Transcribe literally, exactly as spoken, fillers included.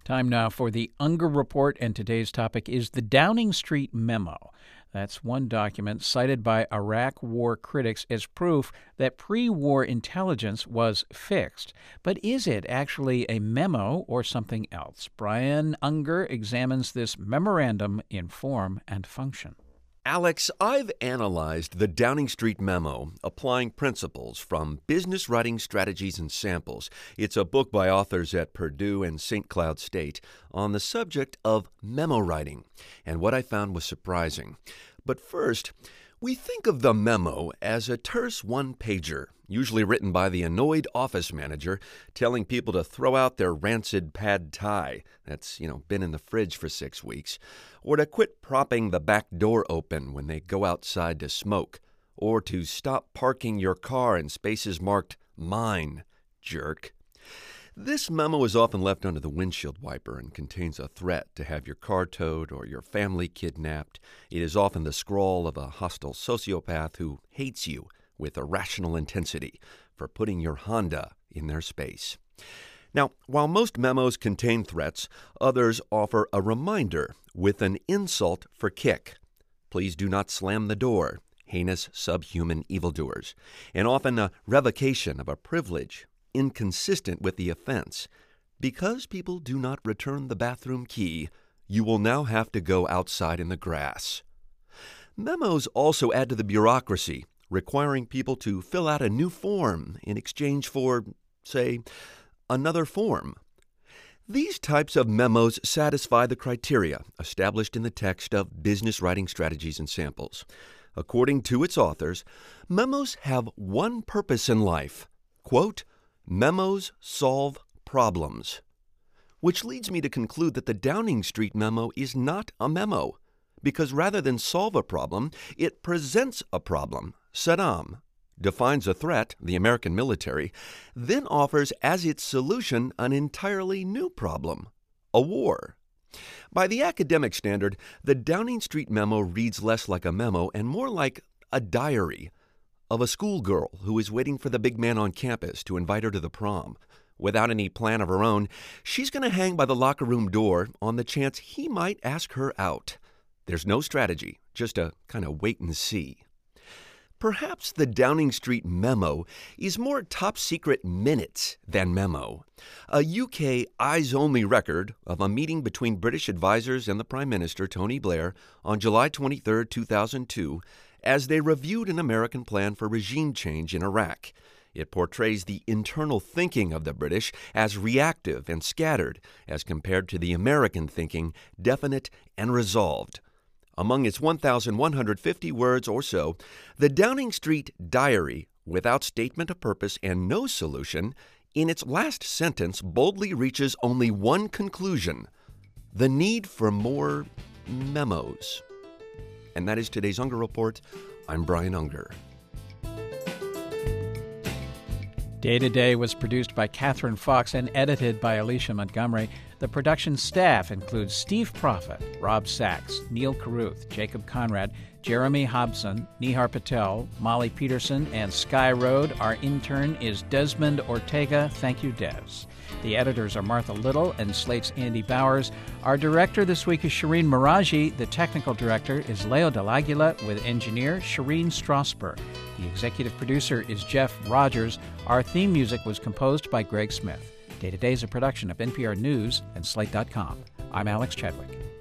Time now for the Unger Report, and today's topic is the Downing Street Memo. That's one document cited by Iraq war critics as proof that pre-war intelligence was fixed. But is it actually a memo or something else? Brian Unger examines this memorandum in form and function. Alex, I've analyzed the Downing Street Memo, Applying Principles from Business Writing Strategies and Samples. It's a book by authors at Purdue and Saint Cloud State on the subject of memo writing, and what I found was surprising. But first, we think of the memo as a terse one-pager, usually written by the annoyed office manager telling people to throw out their rancid pad thai that's, you know, been in the fridge for six weeks, or to quit propping the back door open when they go outside to smoke, or to stop parking your car in spaces marked mine, jerk. This memo is often left under the windshield wiper and contains a threat to have your car towed or your family kidnapped. It is often the scrawl of a hostile sociopath who hates you with irrational intensity for putting your Honda in their space. Now, while most memos contain threats, others offer a reminder with an insult for kick. Please do not slam the door, heinous subhuman evildoers, and often a revocation of a privilege inconsistent with the offense. Because people do not return the bathroom key, you will now have to go outside in the grass. Memos also add to the bureaucracy, requiring people to fill out a new form in exchange for, say, another form. These types of memos satisfy the criteria established in the text of Business Writing Strategies and Samples. According to its authors, memos have one purpose in life, quote, memos solve problems. Which leads me to conclude that the Downing Street Memo is not a memo, because rather than solve a problem, it presents a problem. Saddam defines a threat, the American military, then offers as its solution an entirely new problem, a war. By the academic standard, the Downing Street Memo reads less like a memo and more like a diary of a schoolgirl who is waiting for the big man on campus to invite her to the prom. Without any plan of her own, she's going to hang by the locker room door on the chance he might ask her out. There's no strategy, just a kind of wait and see. Perhaps the Downing Street Memo is more top-secret minutes than memo. A U K eyes-only record of a meeting between British advisers and the Prime Minister, Tony Blair, on July twenty-third, two thousand two, as they reviewed an American plan for regime change in Iraq. It portrays the internal thinking of the British as reactive and scattered, as compared to the American thinking, definite and resolved. Among its one thousand one hundred fifty words or so, the Downing Street Diary, without statement of purpose and no solution, in its last sentence boldly reaches only one conclusion: the need for more memos. And that is today's Unger Report. I'm Brian Unger. Day to Day was produced by Catherine Fox and edited by Alicia Montgomery. The production staff includes Steve Prophet, Rob Sachs, Neil Carruth, Jacob Conrad, Jeremy Hobson, Nihar Patel, Molly Peterson, and Sky Road. Our intern is Desmond Ortega. Thank you, Des. The editors are Martha Little and Slate's Andy Bowers. Our director this week is Shireen Meraji. The technical director is Leo Del Aguila with engineer Shireen Strasberg. The executive producer is Jeff Rogers. Our theme music was composed by Greg Smith. Day to Day is a production of N P R News and Slate dot com. I'm Alex Chadwick.